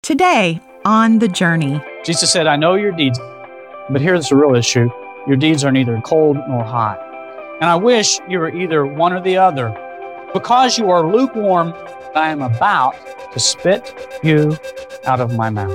Today, on The Journey. Jesus said, I know your deeds, but here's the real issue. Your deeds are neither cold nor hot. And I wish you were either one or the other. Because you are lukewarm, I am about to spit you out of my mouth.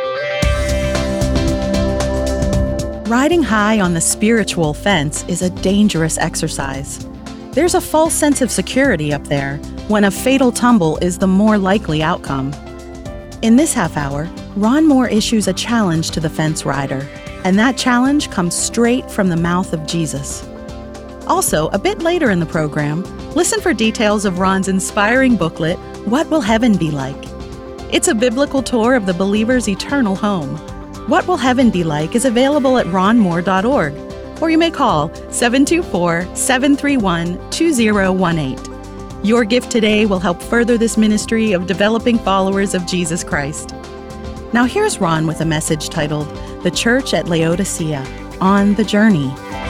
Riding high on the spiritual fence is a dangerous exercise. There's a false sense of security up there when a fatal tumble is the more likely outcome. In this half hour, Ron Moore issues a challenge to the fence rider, and that challenge comes straight from the mouth of Jesus. Also, a bit later in the program, listen for details of Ron's inspiring booklet, What Will Heaven Be Like? It's a biblical tour of the believer's eternal home. What Will Heaven Be Like is available at ronmoore.org, or you may call 724-731-2018. Your gift today will help further this ministry of developing followers of Jesus Christ. Now here's Ron with a message titled, The Church at Laodicea, on the Journey.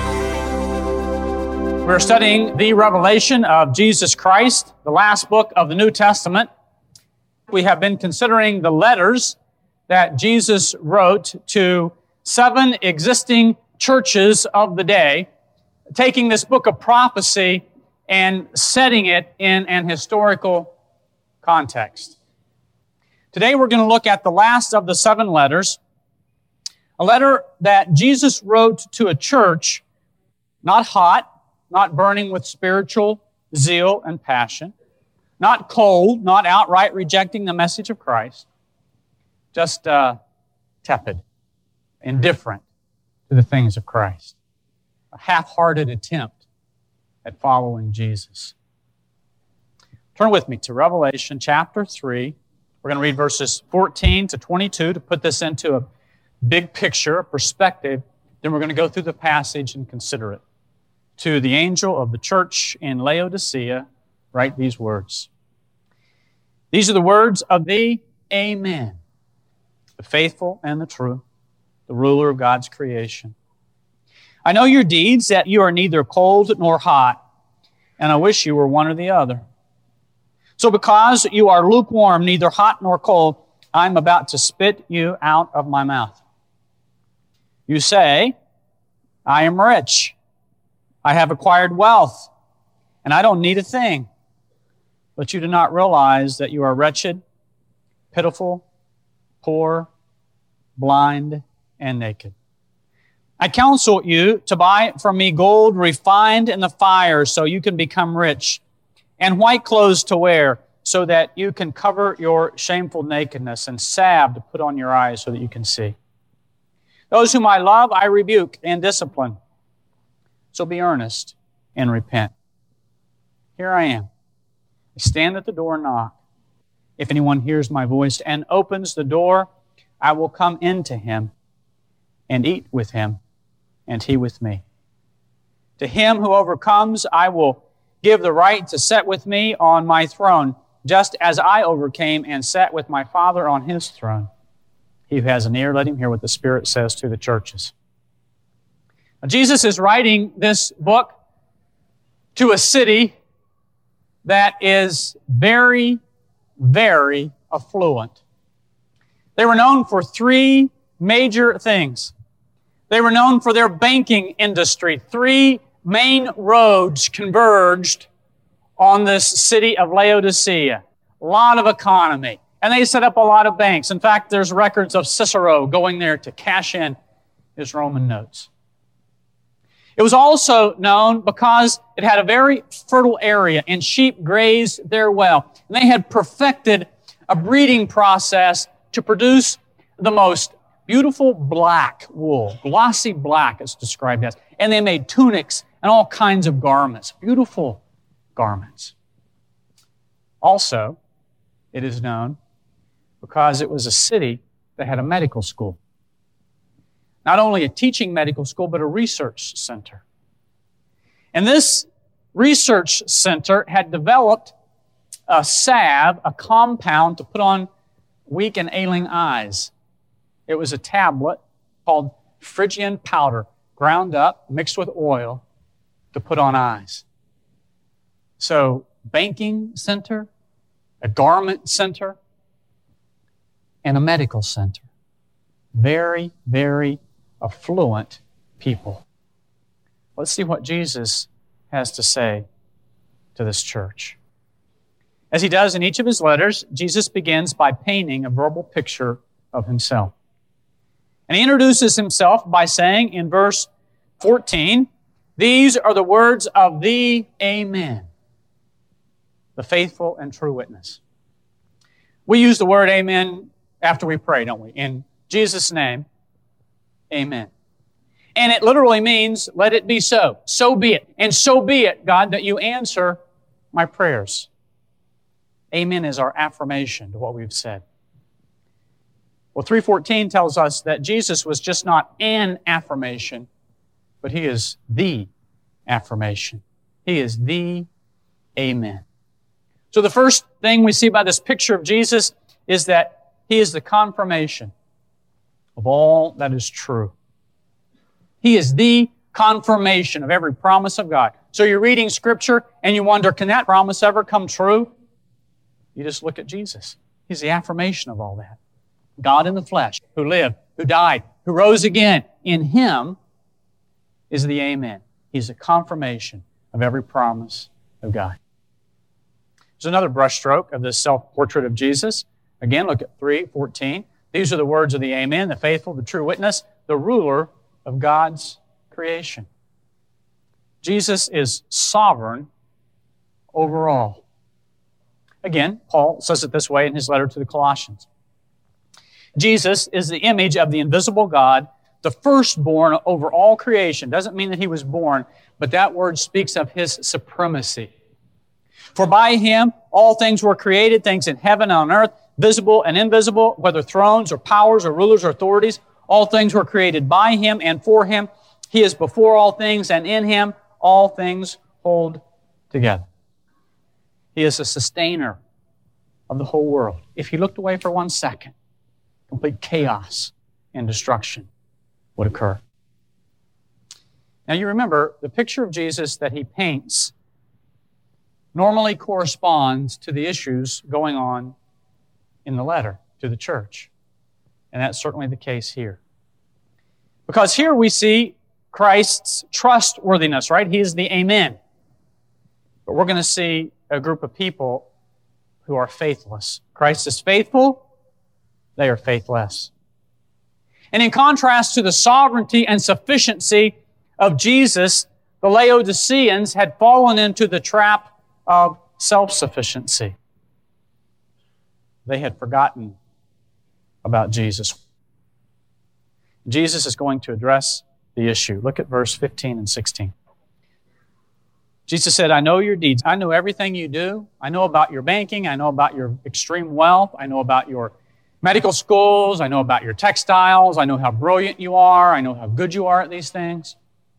We're studying the revelation of Jesus Christ, the last book of the New Testament. We have been considering the letters that Jesus wrote to 7 existing churches of the day, taking this book of prophecy and setting it in an historical context. Today we're going to look at the last of the 7 letters, a letter that Jesus wrote to a church, not hot, not burning with spiritual zeal and passion, not cold, not outright rejecting the message of Christ, just tepid, indifferent to the things of Christ, a half-hearted attempt at following Jesus. Turn with me to Revelation chapter 3. We're going to read verses 14 to 22 to put this into a big picture, a perspective. Then we're going to go through the passage and consider it. To the angel of the church in Laodicea, write these words. These are the words of the Amen, the faithful and the true, the ruler of God's creation. I know your deeds, that you are neither cold nor hot, and I wish you were one or the other. So because you are lukewarm, neither hot nor cold, I'm about to spit you out of my mouth. You say, I am rich. I have acquired wealth, and I don't need a thing. But you do not realize that you are wretched, pitiful, poor, blind, and naked. I counsel you to buy from me gold refined in the fire so you can become rich, and white clothes to wear so that you can cover your shameful nakedness, and salve to put on your eyes so that you can see. Those whom I love, I rebuke and discipline. So be earnest and repent. Here I am. I stand at the door and knock. If anyone hears my voice and opens the door, I will come into him and eat with him, and he with me. To him who overcomes, I will give the right to sit with me on my throne, just as I overcame and sat with my Father on his throne. He who has an ear, let him hear what the Spirit says to the churches. Now, Jesus is writing this book to a city that is very, very affluent. They were known for 3 major things. They were known for their banking industry. 3 main roads converged on this city of Laodicea. A lot of economy. And they set up a lot of banks. In fact, there's records of Cicero going there to cash in his Roman notes. It was also known because it had a very fertile area and sheep grazed there well. And they had perfected a breeding process to produce the most beautiful black wool, glossy black it's described as. And they made tunics and all kinds of garments, beautiful garments. Also, it is known because it was a city that had a medical school. Not only a teaching medical school, but a research center. And this research center had developed a salve, a compound to put on weak and ailing eyes. It was a tablet called Phrygian powder, ground up, mixed with oil, to put on eyes. So, banking center, a garment center, and a medical center. Very, very affluent people. Let's see what Jesus has to say to this church. As he does in each of his letters, Jesus begins by painting a verbal picture of himself. And he introduces himself by saying in verse 14, "These are the words of the Amen, the faithful and true witness." We use the word amen after we pray, don't we? In Jesus' name, amen. And it literally means, let it be so. So be it. And so be it, God, that you answer my prayers. Amen is our affirmation to what we've said. Well, 3:14 tells us that Jesus was just not an affirmation, but He is the affirmation. He is the Amen. So the first thing we see by this picture of Jesus is that He is the confirmation of all that is true. He is the confirmation of every promise of God. So you're reading Scripture and you wonder, can that promise ever come true? You just look at Jesus. He's the affirmation of all that. God in the flesh, who lived, who died, who rose again. In Him is the Amen. He's a confirmation of every promise of God. There's another brushstroke of this self-portrait of Jesus. Again, look at 3:14. These are the words of the Amen, the faithful, the true witness, the ruler of God's creation. Jesus is sovereign over all. Again, Paul says it this way in his letter to the Colossians. Jesus is the image of the invisible God, the firstborn over all creation. Doesn't mean that He was born, but that word speaks of His supremacy. For by Him all things were created, things in heaven and on earth, visible and invisible, whether thrones or powers or rulers or authorities. All things were created by Him and for Him. He is before all things, and in Him all things hold together. He is the sustainer of the whole world. If He looked away for 1 second, complete chaos and destruction would occur. Now you remember, the picture of Jesus that he paints normally corresponds to the issues going on in the letter to the church. And that's certainly the case here. Because here we see Christ's trustworthiness, right? He is the Amen. But we're going to see a group of people who are faithless. Christ is faithful, they are faithless. And in contrast to the sovereignty and sufficiency of Jesus, the Laodiceans had fallen into the trap of self-sufficiency. They had forgotten about Jesus. Jesus is going to address the issue. Look at verse 15 and 16. Jesus said, "I know your deeds. I know everything you do. I know about your banking. I know about your extreme wealth. I know about your medical schools. I know about your textiles. I know how brilliant you are. I know how good you are at these things.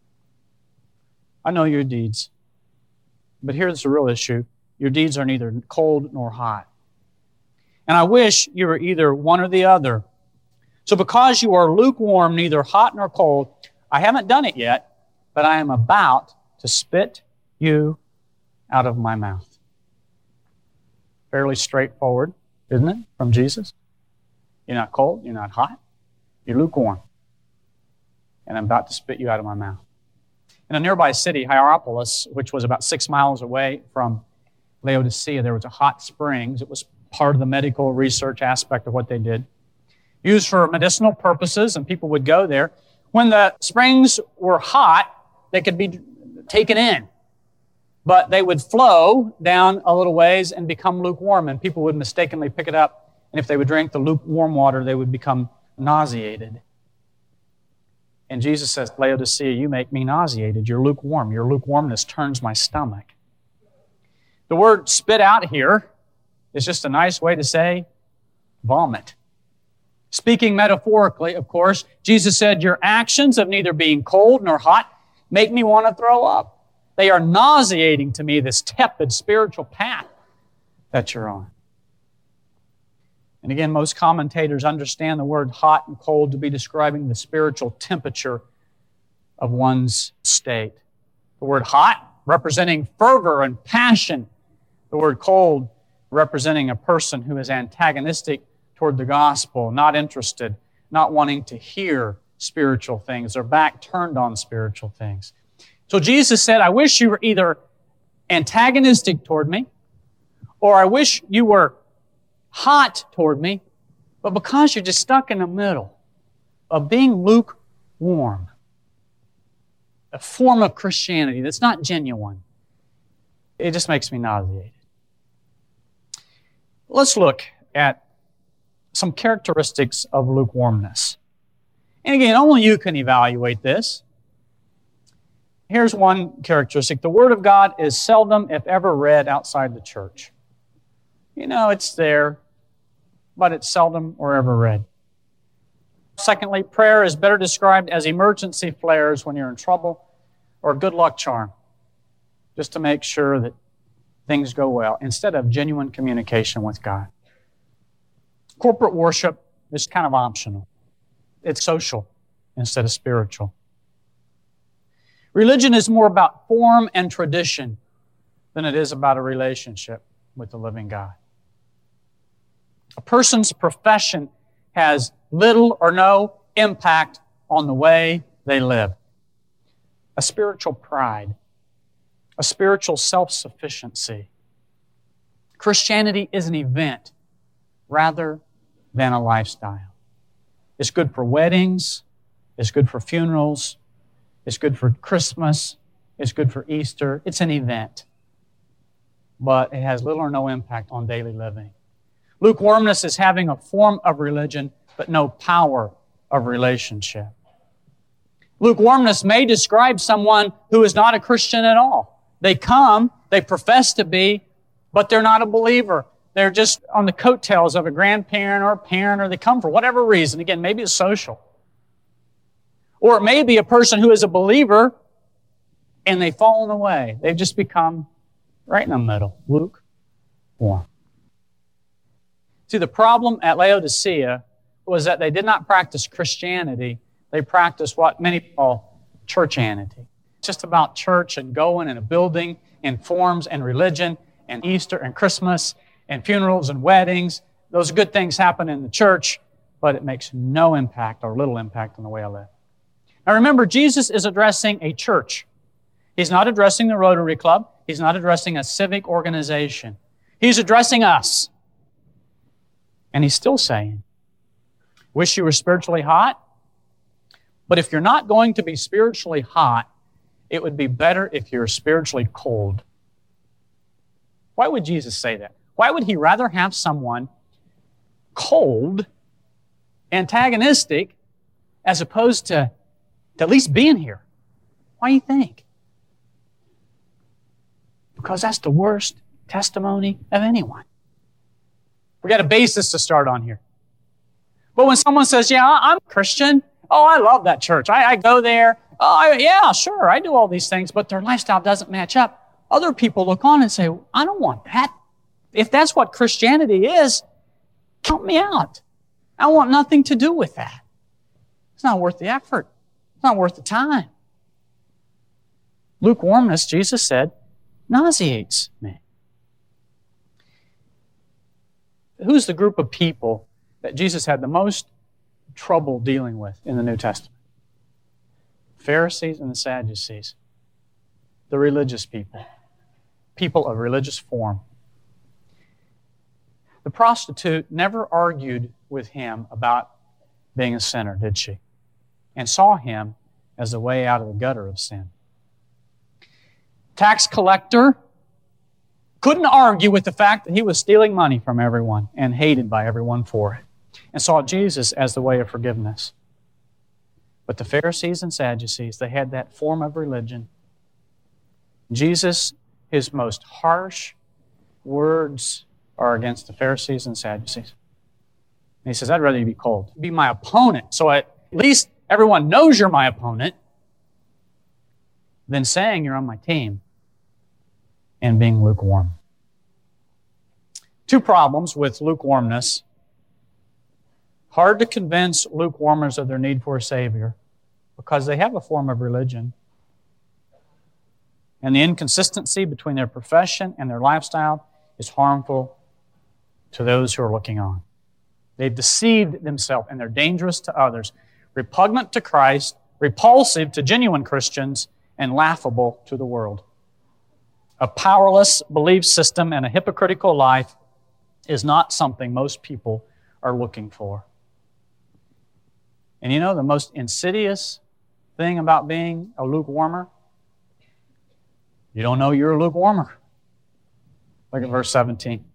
I know your deeds. But here's the real issue. Your deeds are neither cold nor hot. And I wish you were either one or the other. So because you are lukewarm, neither hot nor cold, I haven't done it yet, but I am about to spit you out of my mouth." Fairly straightforward, isn't it, from Jesus? You're not cold, you're not hot, you're lukewarm. And I'm about to spit you out of my mouth. In a nearby city, Hierapolis, which was about 6 miles away from Laodicea, there was a hot springs. It was part of the medical research aspect of what they did. Used for medicinal purposes, and people would go there. When the springs were hot, they could be taken in. But they would flow down a little ways and become lukewarm, and people would mistakenly pick it up. And if they would drink the lukewarm water, they would become nauseated. And Jesus says, "Laodicea, you make me nauseated. You're lukewarm. Your lukewarmness turns my stomach." The word spit out here is just a nice way to say vomit. Speaking metaphorically, of course, Jesus said, "Your actions of neither being cold nor hot make me want to throw up. They are nauseating to me, this tepid spiritual path that you're on." And again, most commentators understand the word hot and cold to be describing the spiritual temperature of one's state. The word hot representing fervor and passion. The word cold representing a person who is antagonistic toward the gospel, not interested, not wanting to hear spiritual things, their back turned on spiritual things. So Jesus said, I wish you were either antagonistic toward me, or I wish you were hot toward me, but because you're just stuck in the middle of being lukewarm, a form of Christianity that's not genuine, it just makes me nauseated. Let's look at some characteristics of lukewarmness. And again, only you can evaluate this. Here's one characteristic. The Word of God is seldom, if ever, read outside the church. You know, it's there, but it's seldom or ever read. Secondly, prayer is better described as emergency flares when you're in trouble, or a good luck charm, just to make sure that things go well, instead of genuine communication with God. Corporate worship is kind of optional. It's social instead of spiritual. Religion is more about form and tradition than it is about a relationship with the living God. A person's profession has little or no impact on the way they live. A spiritual pride, a spiritual self-sufficiency. Christianity is an event rather than a lifestyle. It's good for weddings, it's good for funerals, it's good for Christmas, it's good for Easter. It's an event, but it has little or no impact on daily living. Lukewarmness is having a form of religion, but no power of relationship. Lukewarmness may describe someone who is not a Christian at all. They come, they profess to be, but they're not a believer. They're just on the coattails of a grandparent or a parent, or they come for whatever reason. Again, maybe it's social. Or it may be a person who is a believer and they've fallen away. They've just become right in the middle, lukewarm. See, the problem at Laodicea was that they did not practice Christianity. They practiced what many call churchianity. It's just about church and going and a building and forms and religion and Easter and Christmas and funerals and weddings. Those good things happen in the church, but it makes no impact or little impact on the way I live. Now remember, Jesus is addressing a church. He's not addressing the Rotary Club. He's not addressing a civic organization. He's addressing us. And He's still saying, wish you were spiritually hot, but if you're not going to be spiritually hot, it would be better if you're spiritually cold. Why would Jesus say that? Why would He rather have someone cold, antagonistic, as opposed to at least being here? Why do you think? Because that's the worst testimony of anyone. We got a basis to start on here. But when someone says, yeah, I'm a Christian, oh, I love that church. I go there. Oh, yeah, sure, I do all these things, but their lifestyle doesn't match up. Other people look on and say, I don't want that. If that's what Christianity is, count me out. I want nothing to do with that. It's not worth the effort. It's not worth the time. Lukewarmness, Jesus said, nauseates me. Who's the group of people that Jesus had the most trouble dealing with in the New Testament? Pharisees and the Sadducees. The religious people. People of religious form. The prostitute never argued with Him about being a sinner, did she? And saw Him as a way out of the gutter of sin. Tax collector couldn't argue with the fact that he was stealing money from everyone and hated by everyone for it, and saw Jesus as the way of forgiveness. But the Pharisees and Sadducees, they had that form of religion. Jesus, His most harsh words are against the Pharisees and Sadducees. And He says, I'd rather you be cold. Be my opponent, so at least everyone knows you're my opponent, than saying you're on my team and being lukewarm. Two problems with lukewarmness. Hard to convince lukewarmers of their need for a Savior because they have a form of religion. And the inconsistency between their profession and their lifestyle is harmful to those who are looking on. They've deceived themselves, and they're dangerous to others, repugnant to Christ, repulsive to genuine Christians, and laughable to the world. A powerless belief system and a hypocritical life is not something most people are looking for. And you know the most insidious thing about being a lukewarmer? You don't know you're a lukewarmer. Look at verse 17.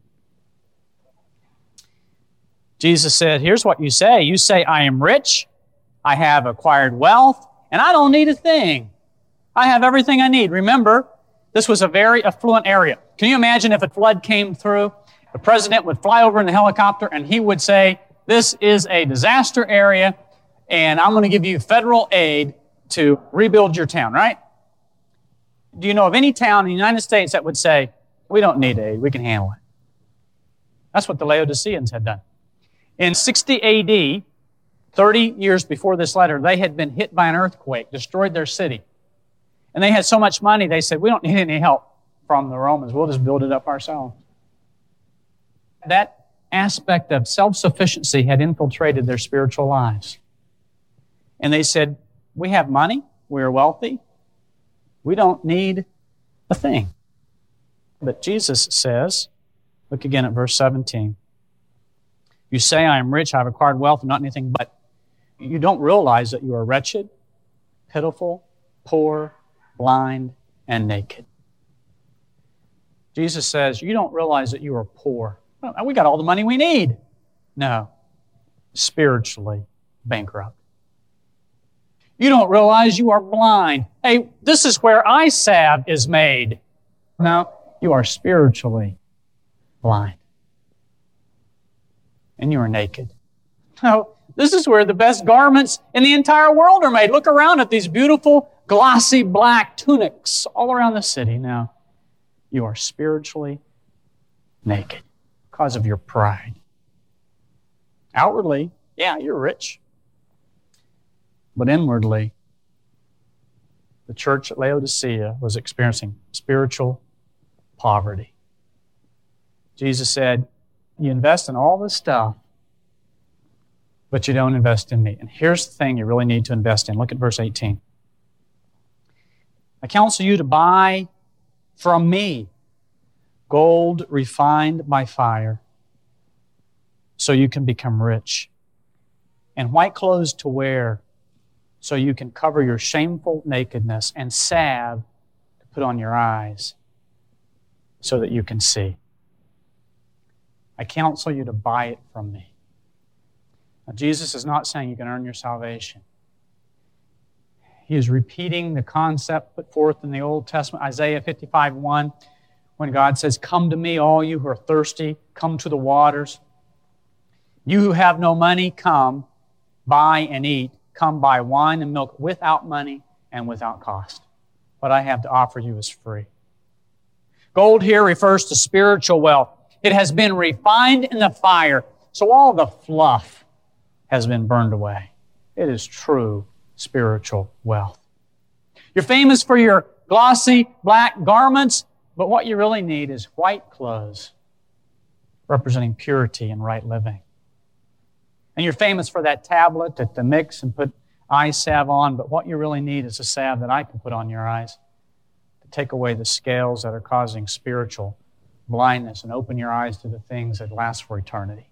Jesus said, here's what you say. You say, I am rich, I have acquired wealth, and I don't need a thing. I have everything I need. Remember, this was a very affluent area. Can you imagine if a flood came through? The president would fly over in the helicopter and he would say, this is a disaster area and I'm going to give you federal aid to rebuild your town, right? Do you know of any town in the United States that would say, we don't need aid, we can handle it? That's what the Laodiceans had done. In 60 AD, 30 years before this letter, they had been hit by an earthquake, destroyed their city. And they had so much money, they said, we don't need any help from the Romans. We'll just build it up ourselves. That aspect of self-sufficiency had infiltrated their spiritual lives. And they said, we have money, we are wealthy, we don't need a thing. But Jesus says, look again at verse 17. You say, I am rich, I have acquired wealth, and not anything, but you don't realize that you are wretched, pitiful, poor, blind, and naked. Jesus says, you don't realize that you are poor. We got all the money we need. No, spiritually bankrupt. You don't realize you are blind. Hey, this is where eye salve is made. No, you are spiritually blind. And you are naked. No, this is where the best garments in the entire world are made. Look around at these beautiful, glossy black tunics all around the city. Now, you are spiritually naked because of your pride. Outwardly, yeah, you're rich. But inwardly, the church at Laodicea was experiencing spiritual poverty. Jesus said, you invest in all this stuff, but you don't invest in me. And here's the thing you really need to invest in. Look at verse 18. I counsel you to buy from me gold refined by fire, so you can become rich, and white clothes to wear, so you can cover your shameful nakedness, and salve to put on your eyes, so that you can see. I counsel you to buy it from me. Now, Jesus is not saying you can earn your salvation. He is repeating the concept put forth in the Old Testament, Isaiah 55:1, when God says, come to me, all you who are thirsty, come to the waters. You who have no money, come, buy and eat. Come buy wine and milk without money and without cost. What I have to offer you is free. Gold here refers to spiritual wealth. It has been refined in the fire, so all the fluff has been burned away. It is true spiritual wealth. You're famous for your glossy black garments, but what you really need is white clothes representing purity and right living. And you're famous for that tablet to mix and put eye salve on, but what you really need is a salve that I can put on your eyes to take away the scales that are causing spiritual blindness and open your eyes to the things that last for eternity.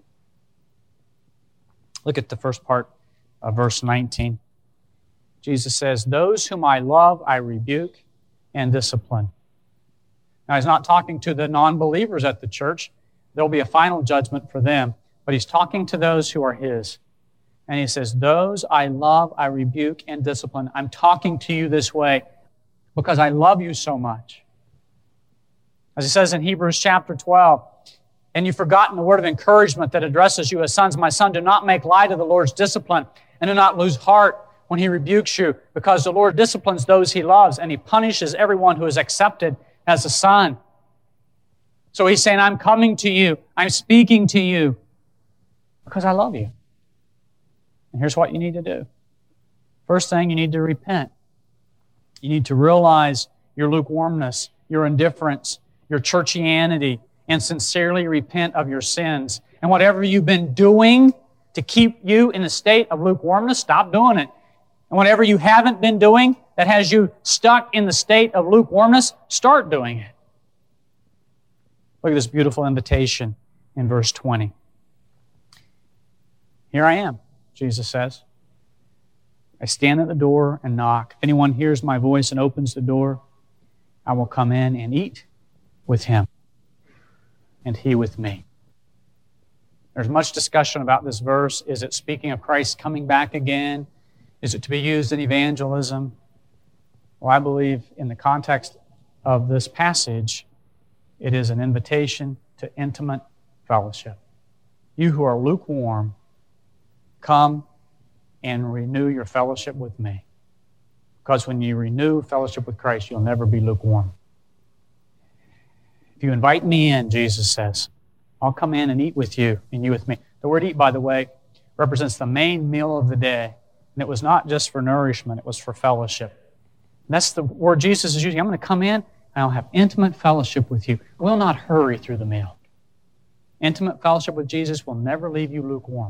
Look at the first part of verse 19. Jesus says, those whom I love, I rebuke and discipline. Now, he's not talking to the non-believers at the church. There'll be a final judgment for them. But he's talking to those who are his. And he says, those I love, I rebuke and discipline. I'm talking to you this way because I love you so much. As he says in Hebrews chapter 12, and you've forgotten the word of encouragement that addresses you as sons. My son, do not make light of the Lord's discipline and do not lose heart when he rebukes you, because the Lord disciplines those he loves and he punishes everyone who is accepted as a son. So he's saying, I'm coming to you. I'm speaking to you because I love you. And here's what you need to do. First thing, you need to repent. You need to realize your lukewarmness, your indifference, your churchianity, and sincerely repent of your sins. And whatever you've been doing to keep you in a state of lukewarmness, stop doing it. And whatever you haven't been doing that has you stuck in the state of lukewarmness, start doing it. Look at this beautiful invitation in verse 20. Here I am, Jesus says. I stand at the door and knock. If anyone hears my voice and opens the door, I will come in and eat with him, and he with me. There's much discussion about this verse. Is it speaking of Christ coming back again? Is it to be used in evangelism? Well, I believe in the context of this passage, it is an invitation to intimate fellowship. You who are lukewarm, come and renew your fellowship with me. Because when you renew fellowship with Christ, you'll never be lukewarm. If you invite me in, Jesus says, I'll come in and eat with you and you with me. The word eat, by the way, represents the main meal of the day. And it was not just for nourishment, it was for fellowship. And that's the word Jesus is using. I'm going to come in and I'll have intimate fellowship with you. We'll not hurry through the meal. Intimate fellowship with Jesus will never leave you lukewarm.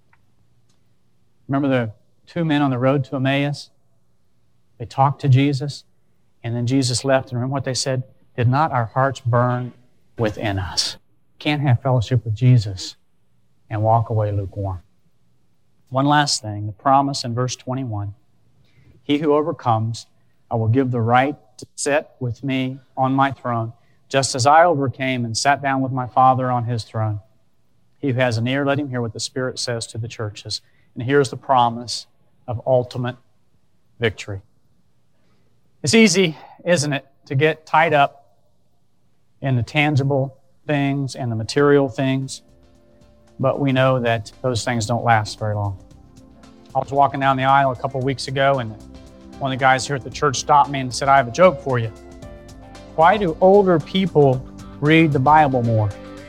Remember the two men on the road to Emmaus? They talked to Jesus, and then Jesus left. And remember what they said? Did not our hearts burn within us? Can't have fellowship with Jesus and walk away lukewarm. One last thing, the promise in verse 21. He who overcomes, I will give the right to sit with me on my throne, just as I overcame and sat down with my Father on his throne. He who has an ear, let him hear what the Spirit says to the churches. And here's the promise of ultimate victory. It's easy, isn't it, to get tied up in the tangible things and the material things, but we know that those things don't last very long. I was walking down the aisle a couple of weeks ago, and one of the guys here at the church stopped me and said, I have a joke for you. Why do older people read the Bible more?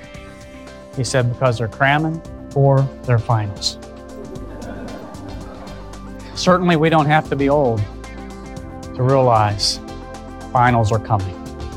He said, because they're cramming for their finals. Certainly we don't have to be old to realize finals are coming.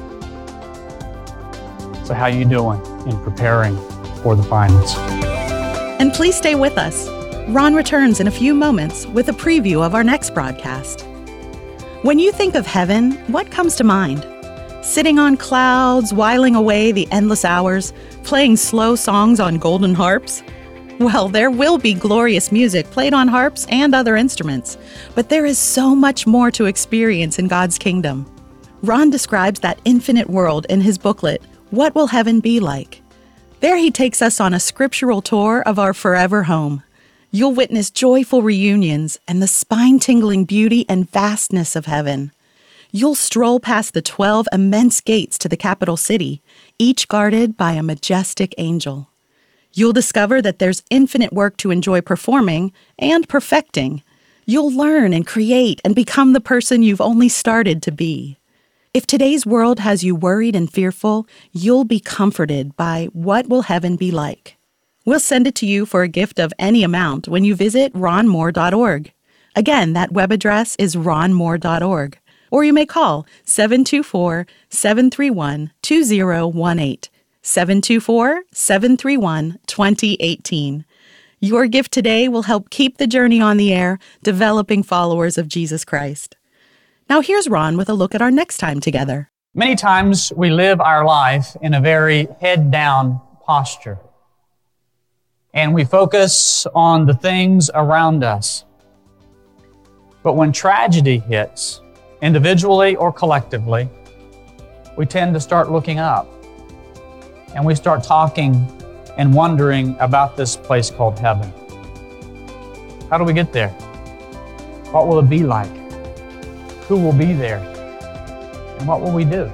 So how are you doing in preparing for the finals? And please stay with us. Ron returns in a few moments with a preview of our next broadcast. When you think of heaven, what comes to mind? Sitting on clouds, whiling away the endless hours, playing slow songs on golden harps? Well, there will be glorious music played on harps and other instruments, but there is so much more to experience in God's kingdom. Ron describes that infinite world in his booklet, What Will Heaven Be Like? There he takes us on a scriptural tour of our forever home. You'll witness joyful reunions and the spine-tingling beauty and vastness of heaven. You'll stroll past the 12 immense gates to the capital city, each guarded by a majestic angel. You'll discover that there's infinite work to enjoy performing and perfecting. You'll learn and create and become the person you've only started to be. If today's world has you worried and fearful, you'll be comforted by What Will Heaven Be Like? We'll send it to you for a gift of any amount when you visit ronmoore.org. Again, that web address is ronmoore.org. Or you may call 724-731-2018. 724-731-2018. Your gift today will help keep the journey on the air, developing followers of Jesus Christ. Now here's Ron with a look at our next time together. Many times we live our life in a very head-down posture. And we focus on the things around us. But when tragedy hits, individually or collectively, we tend to start looking up. And we start talking and wondering about this place called heaven. How do we get there? What will it be like? Who will be there? And what will we do?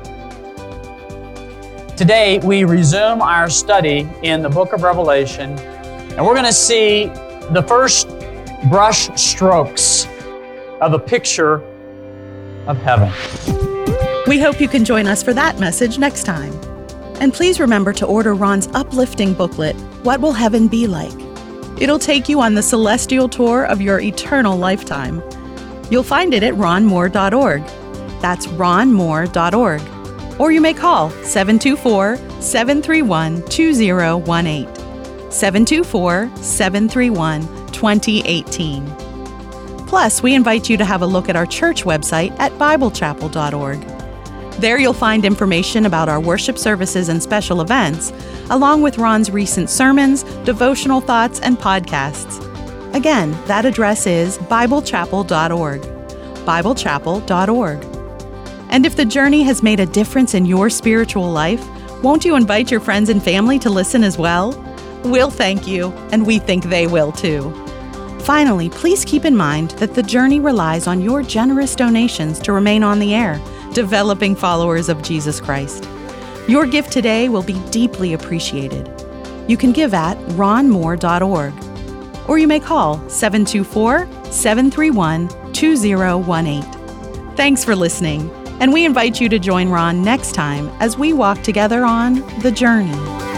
Today, we resume our study in the book of Revelation, and we're going to see the first brush strokes of a picture of heaven. We hope you can join us for that message next time. And please remember to order Ron's uplifting booklet, What Will Heaven Be Like? It'll take you on the celestial tour of your eternal lifetime. You'll find it at ronmoore.org. That's ronmoore.org. Or you may call 724-731-2018. 724-731-2018. Plus, we invite you to have a look at our church website at biblechapel.org. There you'll find information about our worship services and special events, along with Ron's recent sermons, devotional thoughts, and podcasts. Again, that address is biblechapel.org. biblechapel.org. And if the journey has made a difference in your spiritual life, won't you invite your friends and family to listen as well? We'll thank you, and we think they will too. Finally, please keep in mind that the journey relies on your generous donations to remain on the air, developing followers of Jesus Christ. Your gift today will be deeply appreciated. You can give at ronmoore.org, or you may call 724-731-2018. Thanks for listening, and we invite you to join Ron next time as we walk together on The Journey.